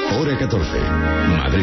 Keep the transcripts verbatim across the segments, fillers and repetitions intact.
Hora catorce, Madrid.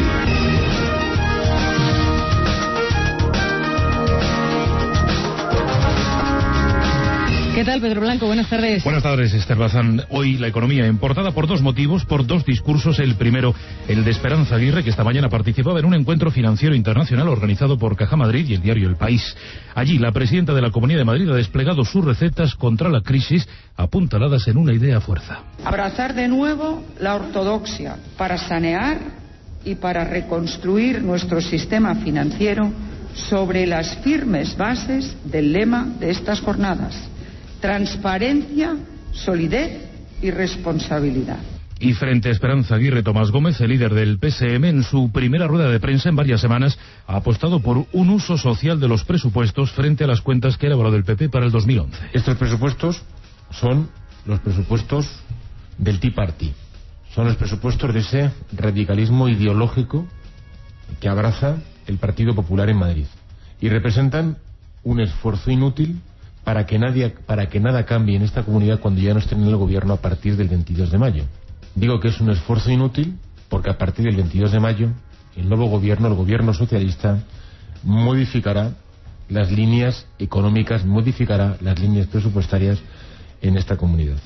¿Qué tal, Pedro Blanco? Buenas tardes. Buenas tardes, Esther Bazán. Hoy la economía importada por dos motivos, por dos discursos. El primero, el de Esperanza Aguirre, que esta mañana participaba en un encuentro financiero internacional organizado por Caja Madrid y el diario El País. Allí, la presidenta de la Comunidad de Madrid ha desplegado sus recetas contra la crisis, apuntaladas en una idea fuerza. Abrazar de nuevo la ortodoxia para sanear y para reconstruir nuestro sistema financiero sobre las firmes bases del lema de estas jornadas: transparencia, solidez y responsabilidad. Y frente a Esperanza Aguirre, Tomás Gómez, el líder del P S M, en su primera rueda de prensa en varias semanas, ha apostado por un uso social de los presupuestos frente a las cuentas que ha elaborado el P P para el dos mil once. Estos presupuestos son los presupuestos del Tea Party. Son los presupuestos de ese radicalismo ideológico que abraza el Partido Popular en Madrid. Y representan un esfuerzo inútil para que nadie, para que nada cambie en esta comunidad cuando ya no estén en el gobierno a partir del veintidós de mayo. Digo que es un esfuerzo inútil porque a partir del veintidós de mayo el nuevo gobierno, el gobierno socialista, modificará las líneas económicas, modificará las líneas presupuestarias en esta comunidad.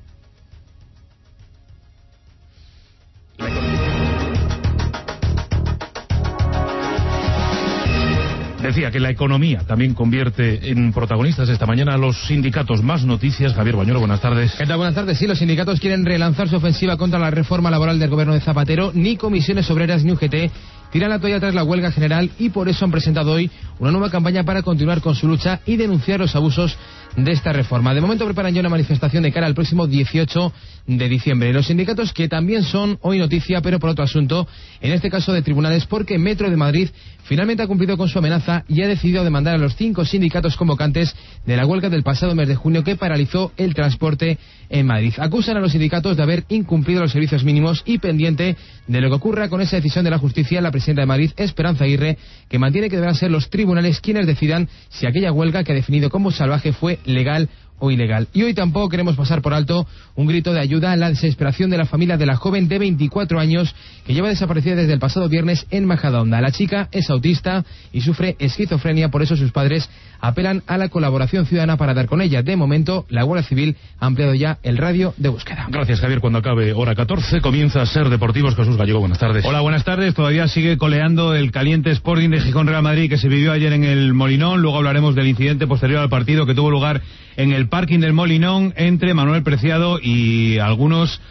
Decía que la economía también convierte en protagonistas esta mañana a los sindicatos. Más noticias. Javier Bañuelo, buenas tardes. ¿Qué tal? Buenas tardes. Sí, los sindicatos quieren relanzar su ofensiva contra la reforma laboral del gobierno de Zapatero. Ni comisiones obreras ni U G T tiran la toalla tras la huelga general y por eso han presentado hoy una nueva campaña para continuar con su lucha y denunciar los abusos de esta reforma. De momento preparan ya una manifestación de cara al próximo dieciocho de diciembre. Los sindicatos que también son hoy noticia, pero por otro asunto, en este caso de tribunales, porque Metro de Madrid finalmente ha cumplido con su amenaza y ha decidido demandar a los cinco sindicatos convocantes de la huelga del pasado mes de junio que paralizó el transporte en Madrid. Acusan a los sindicatos de haber incumplido los servicios mínimos y pendiente de lo que ocurra con esa decisión de la justicia, la presidenta de Madrid, Esperanza Aguirre, que mantiene que deberán ser los tribunales quienes decidan si aquella huelga que ha definido como salvaje fue legal o ilegal. Y hoy tampoco queremos pasar por alto un grito de ayuda a la desesperación de la familia de la joven de veinticuatro años que lleva desaparecida desde el pasado viernes en Majadahonda. La chica es autista y sufre esquizofrenia, por eso sus padres apelan a la colaboración ciudadana para dar con ella. De momento, la Guardia Civil ha ampliado ya el radio de búsqueda. Gracias, Javier. Cuando acabe hora catorce, comienza a Ser Deportivos. Jesús Gallego, buenas tardes. Hola, buenas tardes. Todavía sigue coleando el caliente Sporting de Gijón Real Madrid que se vivió ayer en el Molinón. Luego hablaremos del incidente posterior al partido que tuvo lugar en el parking del Molinón entre Manuel Preciado y algunos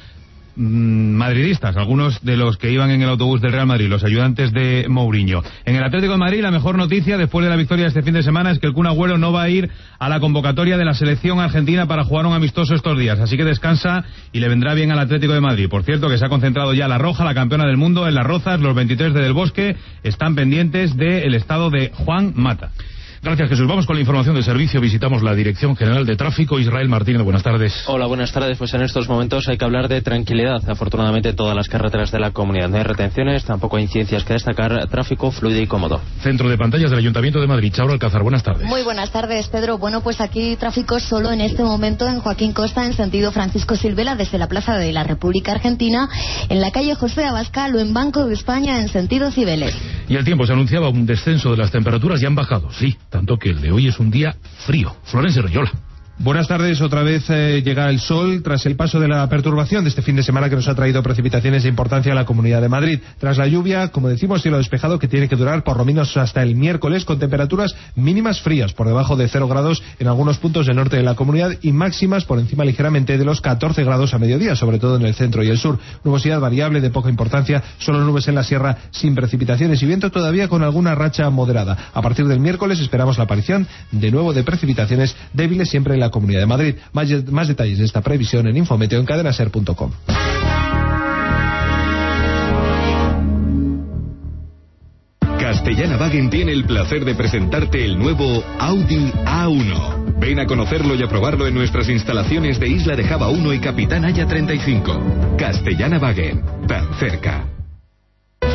mmm, madridistas, algunos de los que iban en el autobús del Real Madrid, los ayudantes de Mourinho. En el Atlético de Madrid, la mejor noticia después de la victoria de este fin de semana es que el Kun Agüero no va a ir a la convocatoria de la selección argentina para jugar un amistoso estos días, así que descansa y le vendrá bien al Atlético de Madrid. Por cierto, que se ha concentrado ya la Roja, la campeona del mundo, en Las Rozas. Los veintitrés de Del Bosque están pendientes del estado de Juan Mata. Gracias, Jesús. Vamos con la información de servicio. Visitamos la Dirección General de Tráfico. Israel Martínez, buenas tardes. Hola, buenas tardes. Pues en estos momentos hay que hablar de tranquilidad. Afortunadamente, todas las carreteras de la comunidad no hay retenciones, tampoco hay incidencias que destacar. Tráfico fluido y cómodo. Centro de pantallas del Ayuntamiento de Madrid. Chaura Alcázar, buenas tardes. Muy buenas tardes, Pedro. Bueno, pues aquí tráfico solo en este momento en Joaquín Costa, en sentido Francisco Silvela, desde la Plaza de la República Argentina, en la calle José Abascal o en Banco de España, en sentido Cibeles. Y el tiempo, se anunciaba un descenso de las temperaturas y han bajado, sí, tanto que el de hoy es un día frío. Florencio Reyola. Buenas tardes, otra vez eh, llega el sol tras el paso de la perturbación de este fin de semana que nos ha traído precipitaciones de importancia a la Comunidad de Madrid. Tras la lluvia, como decimos, cielo despejado que tiene que durar por lo menos hasta el miércoles, con temperaturas mínimas frías por debajo de cero grados en algunos puntos del norte de la comunidad y máximas por encima ligeramente de los catorce grados a mediodía, sobre todo en el centro y el sur. Nubosidad variable de poca importancia, solo nubes en la sierra sin precipitaciones y viento todavía con alguna racha moderada. A partir del miércoles esperamos la aparición de nuevo de precipitaciones débiles siempre en la Comunidad de Madrid. Más, más detalles de esta previsión en Infometeo en cadenaser punto com. Castellana-Wagen tiene el placer de presentarte el nuevo Audi A uno. Ven a conocerlo y a probarlo en nuestras instalaciones de Isla de Java uno y Capitán Haya treinta y cinco. Castellana-Wagen, tan cerca.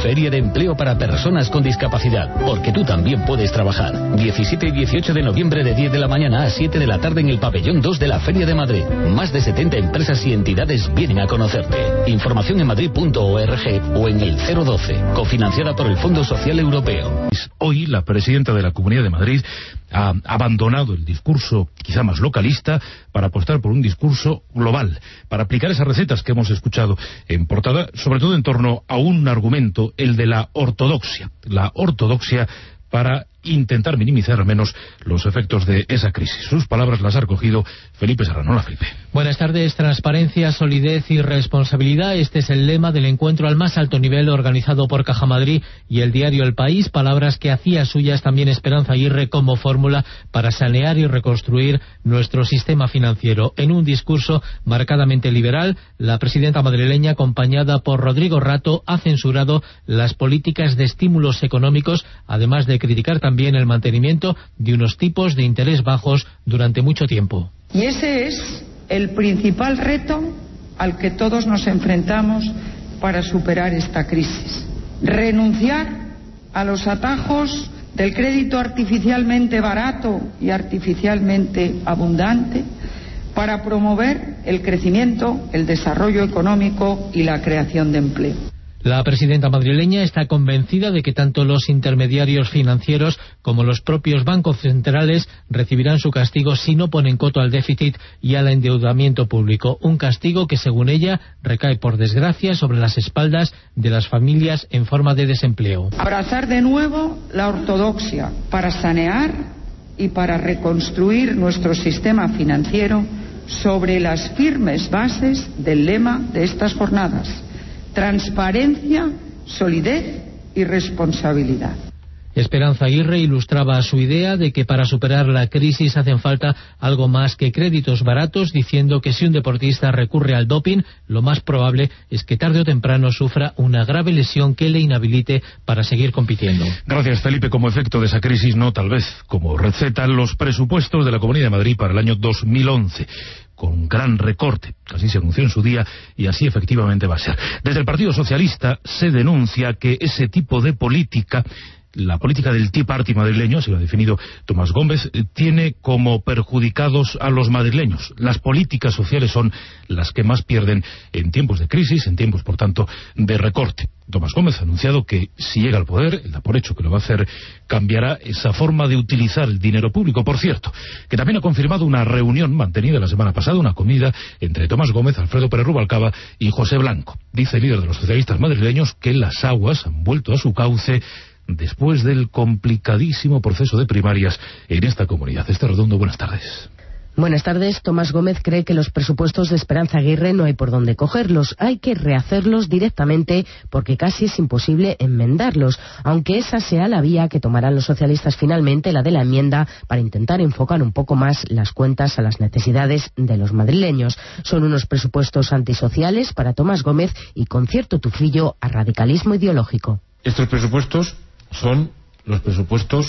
Feria de Empleo para Personas con Discapacidad, porque tú también puedes trabajar. diecisiete y dieciocho de noviembre de diez de la mañana a siete de la tarde en el pabellón dos de la Feria de Madrid. Más de setenta empresas y entidades vienen a conocerte. Información en madrid punto org o en el cero doce, cofinanciada por el Fondo Social Europeo. Hoy la presidenta de la Comunidad de Madrid ha abandonado el discurso quizá más localista para apostar por un discurso global, para aplicar esas recetas que hemos escuchado en portada, sobre todo en torno a un argumento, el de la ortodoxia. La ortodoxia para intentar minimizar al menos los efectos de esa crisis. Sus palabras las ha recogido Felipe Serrano. Hola, Felipe. Buenas tardes. Transparencia, solidez y responsabilidad. Este es el lema del encuentro al más alto nivel organizado por Caja Madrid y el diario El País, palabras que hacía suyas también Esperanza Aguirre como fórmula para sanear y reconstruir nuestro sistema financiero. En un discurso marcadamente liberal, la presidenta madrileña, acompañada por Rodrigo Rato, ha censurado las políticas de estímulos económicos, además de criticar también también el mantenimiento de unos tipos de interés bajos durante mucho tiempo. Y ese es el principal reto al que todos nos enfrentamos para superar esta crisis. Renunciar a los atajos del crédito artificialmente barato y artificialmente abundante para promover el crecimiento, el desarrollo económico y la creación de empleo. La presidenta madrileña está convencida de que tanto los intermediarios financieros como los propios bancos centrales recibirán su castigo si no ponen coto al déficit y al endeudamiento público. Un castigo que, según ella, recae por desgracia sobre las espaldas de las familias en forma de desempleo. Abrazar de nuevo la ortodoxia para sanear y para reconstruir nuestro sistema financiero sobre las firmes bases del lema de estas jornadas: transparencia, solidez y responsabilidad. Esperanza Aguirre ilustraba su idea de que para superar la crisis hacen falta algo más que créditos baratos, diciendo que si un deportista recurre al doping, lo más probable es que tarde o temprano sufra una grave lesión que le inhabilite para seguir compitiendo. Gracias, Felipe. Como efecto de esa crisis, no tal vez como receta, los presupuestos de la Comunidad de Madrid para el año dos mil once. Con gran recorte, así se anunció en su día y así efectivamente va a ser. Desde el Partido Socialista se denuncia que ese tipo de política, la política del Tea Party madrileño, así lo ha definido Tomás Gómez, tiene como perjudicados a los madrileños. Las políticas sociales son las que más pierden en tiempos de crisis, en tiempos, por tanto, de recorte. Tomás Gómez ha anunciado que si llega al poder, él da por hecho que lo va a hacer, cambiará esa forma de utilizar el dinero público. Por cierto, que también ha confirmado una reunión mantenida la semana pasada, una comida entre Tomás Gómez, Alfredo Pérez Rubalcaba y José Blanco. Dice el líder de los socialistas madrileños que las aguas han vuelto a su cauce después del complicadísimo proceso de primarias en esta comunidad. Esther Redondo, buenas tardes. Buenas tardes. Tomás Gómez cree que los presupuestos de Esperanza Aguirre no hay por dónde cogerlos. Hay que rehacerlos directamente porque casi es imposible enmendarlos, aunque esa sea la vía que tomarán los socialistas finalmente, la de la enmienda, para intentar enfocar un poco más las cuentas a las necesidades de los madrileños. Son unos presupuestos antisociales para Tomás Gómez y con cierto tufillo a radicalismo ideológico. Estos presupuestos son los presupuestos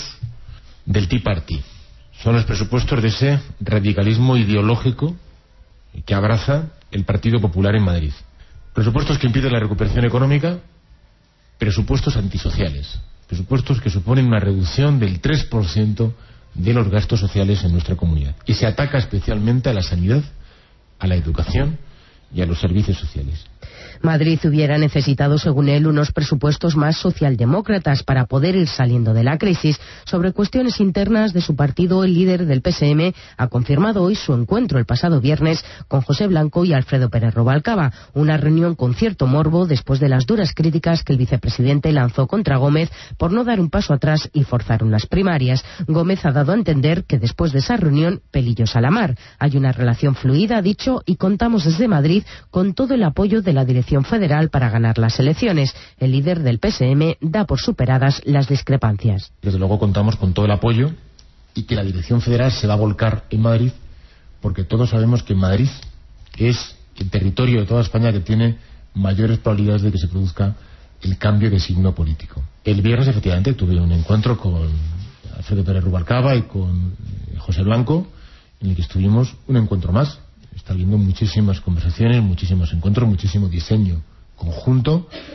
del Tea Party. Son los presupuestos de ese radicalismo ideológico que abraza el Partido Popular en Madrid. Presupuestos que impiden la recuperación económica, presupuestos antisociales, presupuestos que suponen una reducción del tres por ciento de los gastos sociales en nuestra comunidad. Y se ataca especialmente a la sanidad, a la educación y a los servicios sociales. Madrid hubiera necesitado, según él, unos presupuestos más socialdemócratas para poder ir saliendo de la crisis. Sobre cuestiones internas de su partido, el líder del P S M ha confirmado hoy su encuentro el pasado viernes con José Blanco y Alfredo Pérez Rubalcaba, una reunión con cierto morbo después de las duras críticas que el vicepresidente lanzó contra Gómez por no dar un paso atrás y forzar unas primarias. Gómez ha dado a entender que después de esa reunión, pelillos a la mar. Hay una relación fluida, ha dicho, y contamos desde Madrid con todo el apoyo de la dirección federal para ganar las elecciones. El líder del P S M da por superadas las discrepancias. Desde luego contamos con todo el apoyo y que la dirección federal se va a volcar en Madrid, porque todos sabemos que Madrid es el territorio de toda España que tiene mayores probabilidades de que se produzca el cambio de signo político. El viernes efectivamente tuve un encuentro con Alfredo Pérez Rubalcaba y con José Blanco, en el que estuvimos un encuentro más. Está habiendo muchísimas conversaciones, muchísimos encuentros, muchísimo diseño conjunto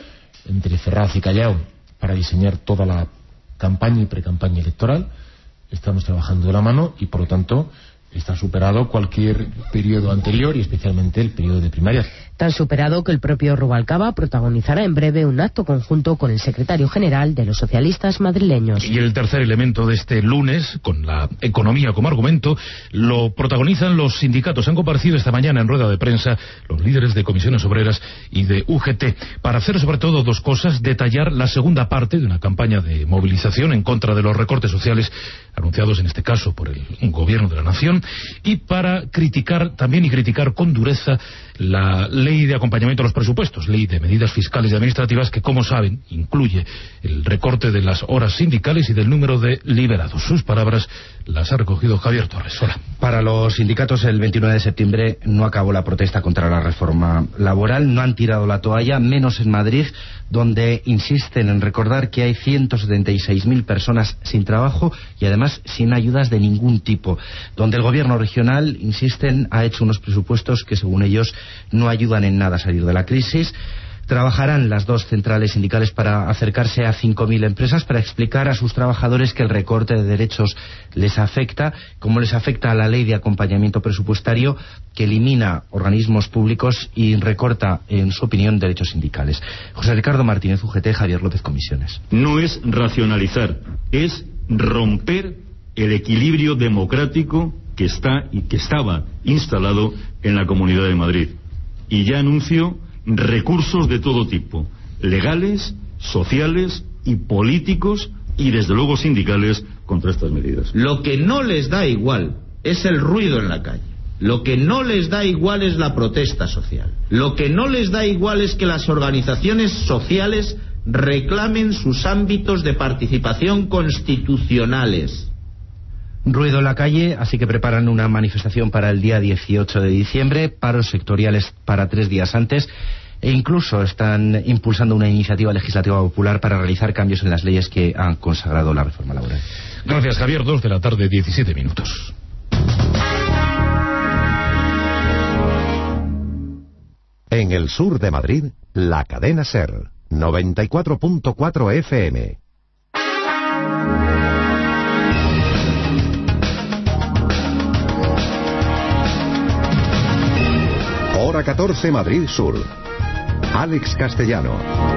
entre Ferraz y Callao para diseñar toda la campaña y precampaña electoral. Estamos trabajando de la mano y, por lo tanto, está superado cualquier periodo anterior y especialmente el periodo de primarias. Tan superado que el propio Rubalcaba protagonizará en breve un acto conjunto con el secretario general de los socialistas madrileños. Y el tercer elemento de este lunes, con la economía como argumento, lo protagonizan los sindicatos. Han comparecido esta mañana en rueda de prensa los líderes de comisiones obreras y de U G T para hacer sobre todo dos cosas: detallar la segunda parte de una campaña de movilización en contra de los recortes sociales anunciados en este caso por el gobierno de la nación, y para criticar también y criticar con dureza la ley de acompañamiento a los presupuestos, ley de medidas fiscales y administrativas que, como saben, incluye el recorte de las horas sindicales y del número de liberados. Sus palabras las ha recogido Javier Torres. Hola. Para los sindicatos, el veintinueve de septiembre no acabó la protesta contra la reforma laboral, no han tirado la toalla, menos en Madrid, donde insisten en recordar que hay ciento setenta y seis mil personas sin trabajo y además sin ayudas de ningún tipo, donde el gobierno regional, insisten, ha hecho unos presupuestos que, según ellos, no ayudan en nada a salir de la crisis. Trabajarán las dos centrales sindicales para acercarse a cinco mil empresas para explicar a sus trabajadores que el recorte de derechos les afecta, como les afecta a la ley de acompañamiento presupuestario, que elimina organismos públicos y recorta, en su opinión, derechos sindicales. José Ricardo Martínez, U G T, Javier López, Comisiones. No es racionalizar, es romper el equilibrio democrático que está y que estaba instalado en la Comunidad de Madrid. Y ya anuncio recursos de todo tipo, legales, sociales y políticos, y desde luego sindicales, contra estas medidas. Lo que no les da igual es el ruido en la calle. Lo que no les da igual es la protesta social. Lo que no les da igual es que las organizaciones sociales reclamen sus ámbitos de participación constitucionales. Ruido en la calle, así que preparan una manifestación para el día dieciocho de diciembre, paros sectoriales para tres días antes, e incluso están impulsando una iniciativa legislativa popular para realizar cambios en las leyes que han consagrado la reforma laboral. Gracias, Javier. Dos de la tarde, diecisiete minutos. En el sur de Madrid, la cadena SER, noventa y cuatro punto cuatro F M. Hora catorce, Madrid Sur. Alex Castellano.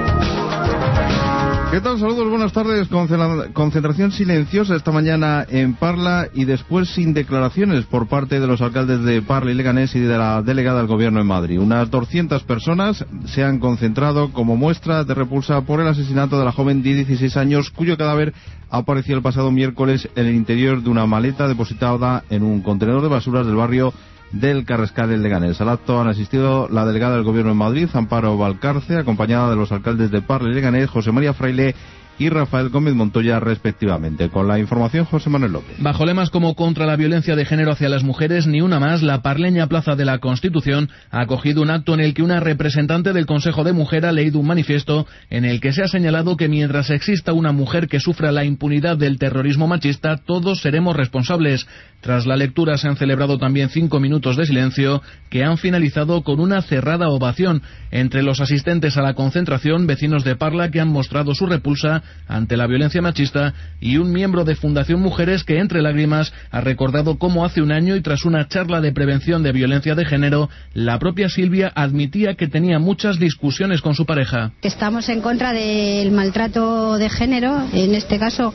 ¿Qué tal? Saludos, buenas tardes. Concentración silenciosa esta mañana en Parla y después sin declaraciones por parte de los alcaldes de Parla y Leganés y de la delegada del Gobierno en Madrid. Unas doscientas personas se han concentrado como muestra de repulsa por el asesinato de la joven de dieciséis años, cuyo cadáver apareció el pasado miércoles en el interior de una maleta depositada en un contenedor de basuras del barrio del Carrascal en Leganés. Al acto han asistido la delegada del Gobierno en Madrid, Amparo Valcarce, acompañada de los alcaldes de Parla y Leganés, José María Fraile y Rafael Gómez Montoya, respectivamente. Con la información, José Manuel López. Bajo lemas como contra la violencia de género hacia las mujeres, ni una más, la parleña Plaza de la Constitución ha acogido un acto en el que una representante del Consejo de Mujer ha leído un manifiesto en el que se ha señalado que mientras exista una mujer que sufra la impunidad del terrorismo machista, todos seremos responsables. Tras la lectura se han celebrado también cinco minutos de silencio que han finalizado con una cerrada ovación. Entre los asistentes a la concentración, vecinos de Parla que han mostrado su repulsa ante la violencia machista y un miembro de Fundación Mujeres que, entre lágrimas, ha recordado cómo hace un año y tras una charla de prevención de violencia de género, la propia Silvia admitía que tenía muchas discusiones con su pareja. Estamos en contra del maltrato de género, en este caso,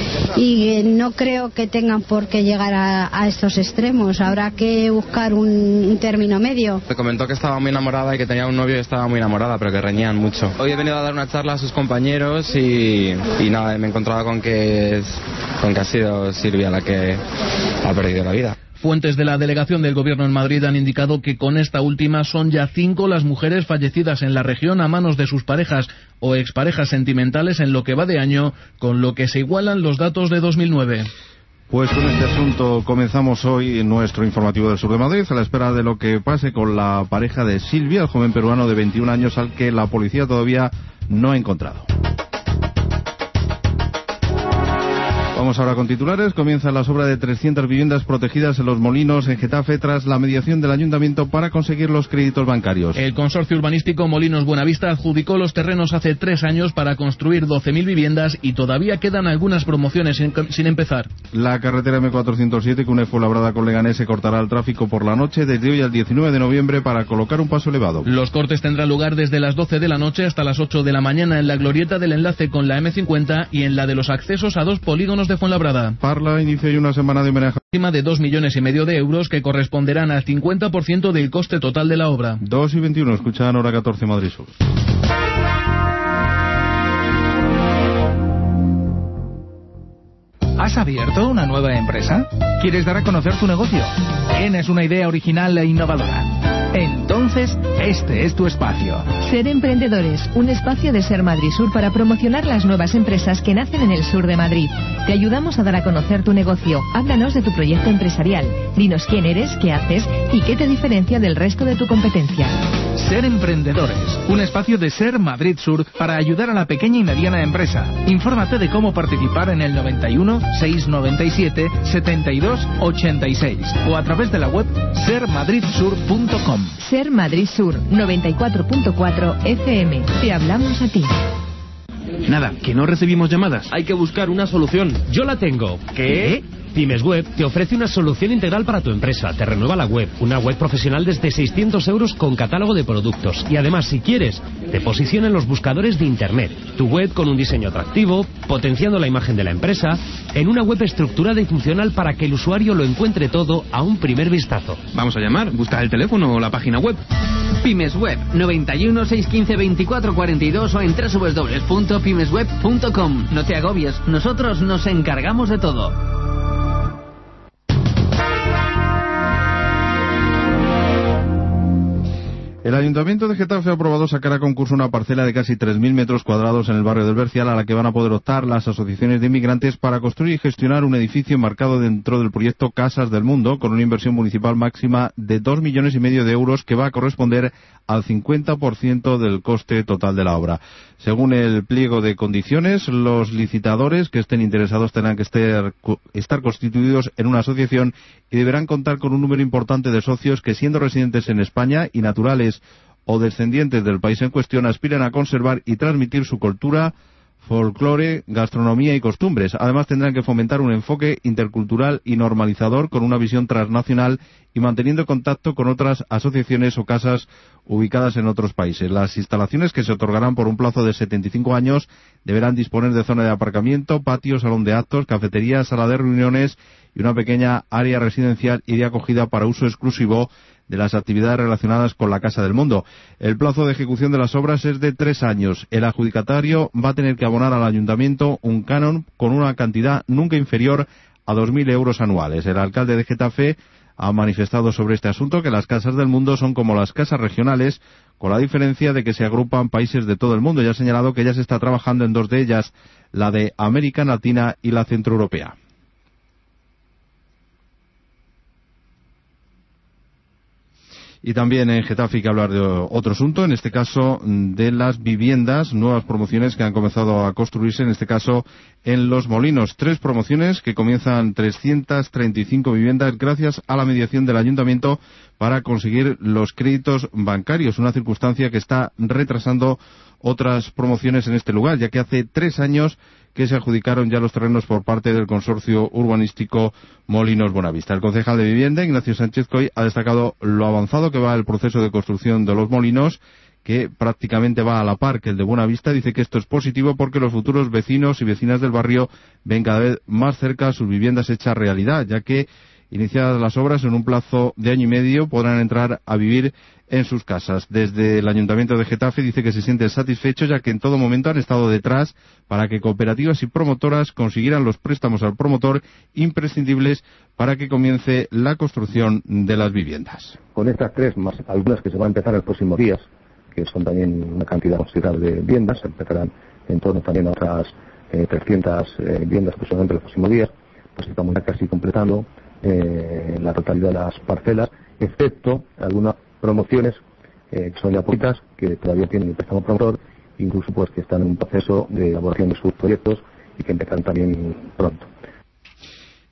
y no creo que tengan por qué llegar a, a estos extremos. Habrá que buscar un, un término medio. Me comentó que estaba muy enamorada y que tenía un novio y estaba muy enamorada, pero que reñían mucho. Hoy he venido a dar una charla a sus compañeros y Y nada, me he encontrado con que, es, con que ha sido Silvia la que ha perdido la vida. Fuentes de la delegación del Gobierno en Madrid han indicado que con esta última son ya cinco las mujeres fallecidas en la región a manos de sus parejas o exparejas sentimentales en lo que va de año, con lo que se igualan los datos de dos mil nueve. Pues con este asunto comenzamos hoy nuestro informativo del sur de Madrid, a la espera de lo que pase con la pareja de Silvia, el joven peruano de veintiún años al que la policía todavía no ha encontrado. Vamos ahora con titulares. Comienza la obra de trescientas viviendas protegidas en Los Molinos, en Getafe, tras la mediación del ayuntamiento para conseguir los créditos bancarios. El consorcio urbanístico Molinos Buenavista adjudicó los terrenos hace tres años para construir doce mil viviendas y todavía quedan algunas promociones sin, sin empezar. La carretera eme cuatrocientos siete, que une Fuenlabrada con Leganés, se cortará el tráfico por la noche desde hoy al diecinueve de noviembre para colocar un paso elevado. Los cortes tendrán lugar desde las doce de la noche hasta las ocho de la mañana en la glorieta del enlace con la eme cincuenta y en la de los accesos a dos polígonos de Fuenlabrada. Parla inicia hoy una semana de homenaje de dos millones y medio de euros que corresponderán al cincuenta por ciento del coste total de la obra. dos y veintiuno, escuchan hora catorce Madrid Sur. ¿Has abierto una nueva empresa? ¿Quieres dar a conocer tu negocio? ¿Tienes una idea original e innovadora? Entonces, este es tu espacio. Ser Emprendedores, un espacio de Ser Madrid Sur para promocionar las nuevas empresas que nacen en el sur de Madrid. Te ayudamos a dar a conocer tu negocio. Háblanos de tu proyecto empresarial. Dinos quién eres, qué haces y qué te diferencia del resto de tu competencia. Ser Emprendedores, un espacio de Ser Madrid Sur para ayudar a la pequeña y mediana empresa. Infórmate de cómo participar en el noventa y uno, seiscientos noventa y siete, setenta y dos, ochenta y seis o a través de la web ser madrid sur punto com. Ser Madrid Sur, noventa y cuatro punto cuatro F M. Te hablamos a ti. Nada, que no recibimos llamadas. Hay que buscar una solución. Yo la tengo. ¿Qué? Pymes Web te ofrece una solución integral para tu empresa. Te renueva la web, una web profesional desde seiscientos euros con catálogo de productos. Y además, si quieres, te posiciona en los buscadores de Internet. Tu web con un diseño atractivo, potenciando la imagen de la empresa, en una web estructurada y funcional para que el usuario lo encuentre todo a un primer vistazo. Vamos a llamar, busca el teléfono o la página web. Pymes Web, noventa y uno, seiscientos quince, veinticuatro cuarenta y dos o en doble u doble u doble u punto pymes web punto com. No te agobies, nosotros nos encargamos de todo. El Ayuntamiento de Getafe ha aprobado sacar a concurso una parcela de casi tres mil metros cuadrados en el barrio del Bercial, a la que van a poder optar las asociaciones de inmigrantes para construir y gestionar un edificio enmarcado dentro del proyecto Casas del Mundo, con una inversión municipal máxima de dos millones y medio de euros, que va a corresponder al cincuenta por ciento del coste total de la obra. Según el pliego de condiciones, los licitadores que estén interesados tendrán que estar, estar constituidos en una asociación y deberán contar con un número importante de socios que, siendo residentes en España y naturales o descendientes del país en cuestión, aspiran a conservar y transmitir su cultura, folclore, gastronomía y costumbres. Además, tendrán que fomentar un enfoque intercultural y normalizador con una visión transnacional y manteniendo contacto con otras asociaciones o casas ubicadas en otros países. Las instalaciones, que se otorgarán por un plazo de setenta y cinco años, deberán disponer de zona de aparcamiento, patio, salón de actos, cafetería, sala de reuniones y una pequeña área residencial y de acogida para uso exclusivo de las actividades relacionadas con la Casa del Mundo. El plazo de ejecución de las obras es de tres años. El adjudicatario va a tener que abonar al Ayuntamiento un canon con una cantidad nunca inferior a dos mil euros anuales. El alcalde de Getafe ha manifestado sobre este asunto que las Casas del Mundo son como las casas regionales, con la diferencia de que se agrupan países de todo el mundo, y ha señalado que ya se está trabajando en dos de ellas, la de América Latina y la centroeuropea. Y también en Getafe hay que hablar de otro asunto, en este caso de las viviendas, nuevas promociones que han comenzado a construirse, en este caso en Los Molinos. Tres promociones que comienzan trescientas treinta y cinco viviendas gracias a la mediación del Ayuntamiento para conseguir los créditos bancarios, una circunstancia que está retrasando otras promociones en este lugar, ya que hace tres años que se adjudicaron ya los terrenos por parte del consorcio urbanístico Molinos Buenavista. El concejal de Vivienda, Ignacio Sánchez Coy, ha destacado lo avanzado que va el proceso de construcción de los molinos, que prácticamente va a la par que el de Buenavista. Dice que esto es positivo porque los futuros vecinos y vecinas del barrio ven cada vez más cerca sus viviendas hechas realidad, ya que, iniciadas las obras, en un plazo de año y medio podrán entrar a vivir en sus casas. Desde el Ayuntamiento de Getafe dice que se sienten satisfechos, ya que en todo momento han estado detrás para que cooperativas y promotoras consiguieran los préstamos al promotor imprescindibles para que comience la construcción de las viviendas. Con estas tres, más algunas que se van a empezar en los próximos días, que son también una cantidad considerable de viviendas, se empezarán en torno también a otras eh, trescientas eh, viviendas aproximadamente en los próximos días, pues estamos ya casi completando eh, la totalidad de las parcelas, excepto algunas promociones eh, que son ya poquitas, que todavía tienen el préstamo promotor, incluso pues que están en un proceso de elaboración de sus proyectos y que empezarán también pronto.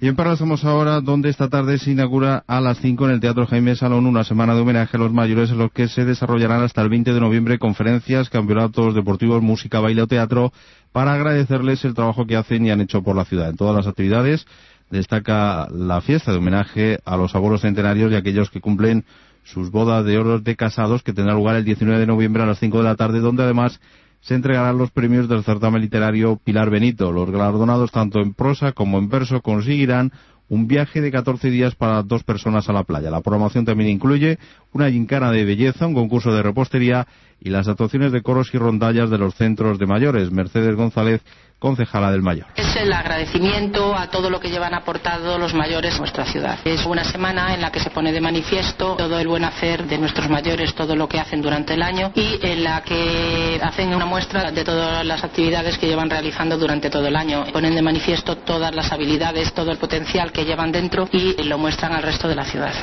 Y en Parla estamos ahora, donde esta tarde se inaugura a las cinco en el Teatro Jaime Salón una semana de homenaje a los mayores, en los que se desarrollarán hasta el veinte de noviembre conferencias, campeonatos deportivos, música, baile o teatro, para agradecerles el trabajo que hacen y han hecho por la ciudad. En todas las actividades destaca la fiesta de homenaje a los abuelos centenarios y a aquellos que cumplen sus bodas de oro de casados, que tendrá lugar el diecinueve de noviembre a las cinco de la tarde, donde además se entregarán los premios del certamen literario Pilar Benito. Los galardonados, tanto en prosa como en verso, conseguirán un viaje de catorce días para dos personas a la playa. La programación también incluye una gincana de belleza, un concurso de repostería y las actuaciones de coros y rondallas de los centros de mayores. Mercedes González, concejala del Mayor. Es el agradecimiento a todo lo que llevan aportado los mayores a nuestra ciudad. Es una semana en la que se pone de manifiesto todo el buen hacer de nuestros mayores, todo lo que hacen durante el año, y en la que hacen una muestra de todas las actividades que llevan realizando durante todo el año. Ponen de manifiesto todas las habilidades, todo el potencial que llevan dentro y lo muestran al resto de la ciudad.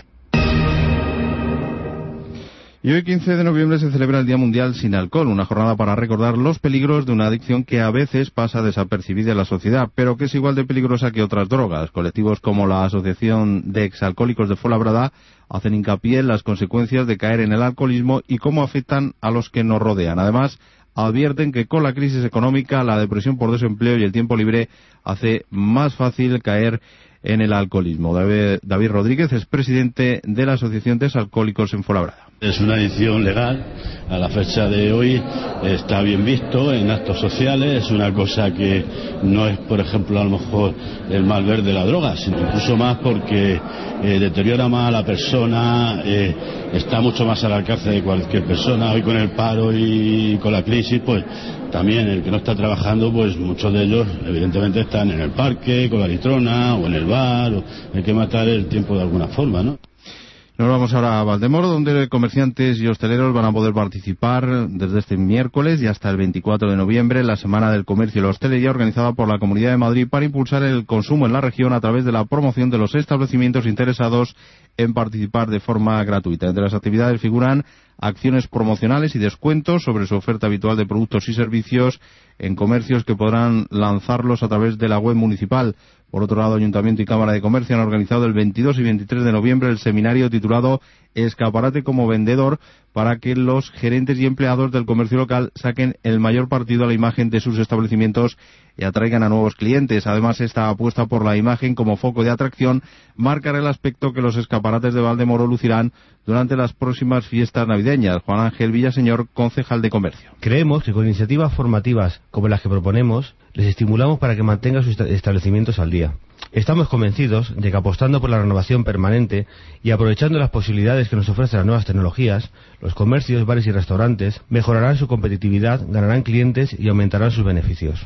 Y hoy, quince de noviembre, se celebra el Día Mundial Sin Alcohol, una jornada para recordar los peligros de una adicción que a veces pasa desapercibida en la sociedad, pero que es igual de peligrosa que otras drogas. Colectivos como la Asociación de Exalcohólicos de Fuenlabrada hacen hincapié en las consecuencias de caer en el alcoholismo y cómo afectan a los que nos rodean. Además, advierten que con la crisis económica, la depresión por desempleo y el tiempo libre hace más fácil caer en el alcoholismo. David, David Rodríguez es presidente de la Asociación de Exalcohólicos en Fuenlabrada. Es una adicción legal, a la fecha de hoy está bien visto en actos sociales, es una cosa que no es, por ejemplo, a lo mejor el mal ver de la droga, sino incluso más porque eh, deteriora más a la persona, eh, está mucho más al alcance de cualquier persona. Hoy con el paro y con la crisis, pues también el que no está trabajando, pues muchos de ellos evidentemente están en el parque, con la litrona o en el bar, o hay que matar el tiempo de alguna forma, ¿no? Nos vamos ahora a Valdemoro, donde comerciantes y hosteleros van a poder participar desde este miércoles y hasta el veinticuatro de noviembre en la Semana del Comercio y la Hostelería, organizada por la Comunidad de Madrid para impulsar el consumo en la región a través de la promoción de los establecimientos interesados en participar de forma gratuita. Entre las actividades figuran acciones promocionales y descuentos sobre su oferta habitual de productos y servicios en comercios que podrán lanzarlos a través de la web municipal. Por otro lado, Ayuntamiento y Cámara de Comercio han organizado el veintidós y veintitrés de noviembre el seminario titulado Escaparate como vendedor, para que los gerentes y empleados del comercio local saquen el mayor partido a la imagen de sus establecimientos y atraigan a nuevos clientes. Además, esta apuesta por la imagen como foco de atracción marcará el aspecto que los escaparates de Valdemoro lucirán durante las próximas fiestas navideñas. Juan Ángel Villaseñor, concejal de Comercio. Creemos que con iniciativas formativas como las que proponemos, les estimulamos para que mantengan sus establecimientos al día. Estamos convencidos de que apostando por la renovación permanente y aprovechando las posibilidades que nos ofrecen las nuevas tecnologías, los comercios, bares y restaurantes mejorarán su competitividad, ganarán clientes y aumentarán sus beneficios.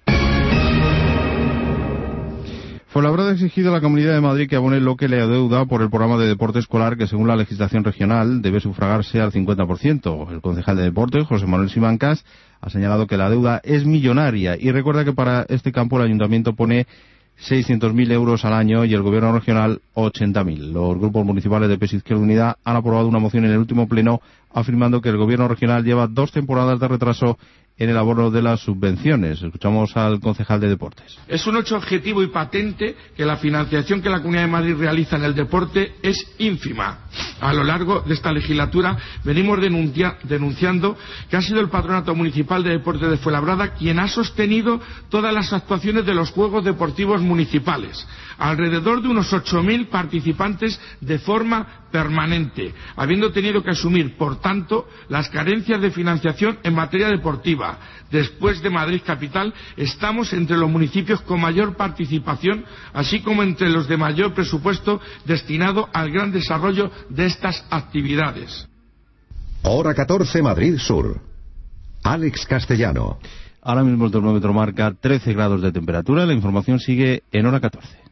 Fuenlabrada ha exigido a la Comunidad de Madrid que abone lo que le adeuda por el programa de deporte escolar, que según la legislación regional debe sufragarse al cincuenta por ciento. El concejal de deporte, José Manuel Simancas, ha señalado que la deuda es millonaria y recuerda que para este campo el Ayuntamiento pone seiscientos mil euros al año y el Gobierno regional ochenta mil. Los grupos municipales de P S Izquierda Unida han aprobado una moción en el último pleno afirmando que el Gobierno regional lleva dos temporadas de retraso en el abono de las subvenciones. Escuchamos al concejal de deportes. Es un hecho objetivo y patente que la financiación que la Comunidad de Madrid realiza en el deporte es ínfima. A lo largo de esta legislatura venimos denuncia, denunciando que ha sido el Patronato Municipal de Deportes de Fuenlabrada quien ha sostenido todas las actuaciones de los Juegos Deportivos Municipales. Alrededor de unos ocho mil participantes de forma permanente, habiendo tenido que asumir, por tanto, las carencias de financiación en materia deportiva. Después de Madrid Capital, estamos entre los municipios con mayor participación, así como entre los de mayor presupuesto destinado al gran desarrollo de estas actividades. Hora catorce, Madrid Sur. Alex Castellano. Ahora mismo el termómetro marca trece grados de temperatura. La información sigue en Hora catorce.